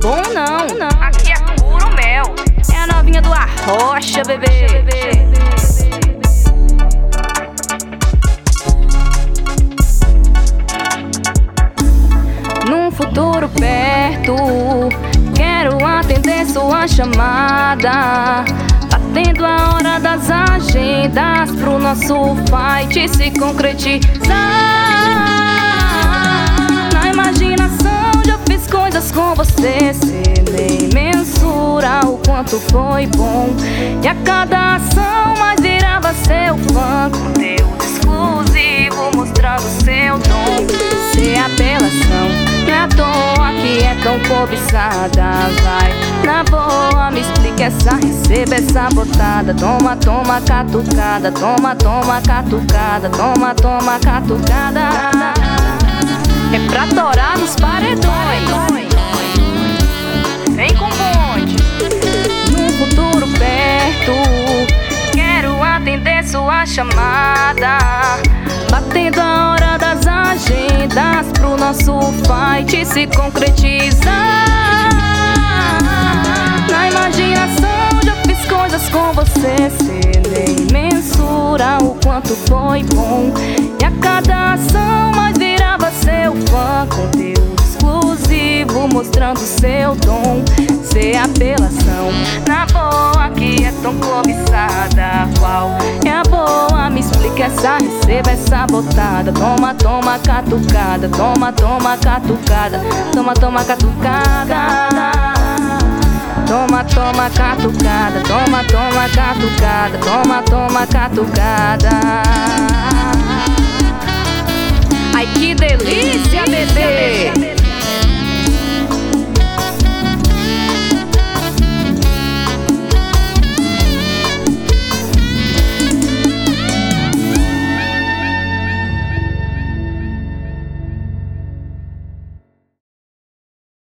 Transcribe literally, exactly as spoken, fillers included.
bom não, não. Aqui é puro mel. É a novinha do Arrocha, bebê. Num futuro perto, quero atender sua chamada. Batendo a hora das agendas pro nosso fight se concretizar. Na imaginação já fiz coisas com você, cê nem mensura o quanto foi bom. E a cada ação mais virava seu fã, conteúdo exclusivo mostrando seu dom. Cê é apelação, não é à toa que é tão cobiçada. Vai na boa, me explica essa, receba essa botada. Toma, toma, catucada, toma, toma, catucada, toma, toma, catucada. É pra torar nos paredões. Vem com bonde. Num futuro perto, quero atender sua chamada. Batendo a hora das agendas pro nosso fight se concretizar. Na imaginação já fiz coisas com você, cê nem mensura o quanto foi bom. E a cada ação mais virava seu fã, conteúdo exclusivo mostrando seu dom. Cê é apelação, na boa que é tão cobiçada. Qual é a boa? Me explica essa, receba essa botada. Toma, toma, catucada, toma, toma, catucada, toma, toma, catucada. Toma, toma, catucada, toma, toma, catucada, toma, toma, catucada. Ai, que delícia, bebê!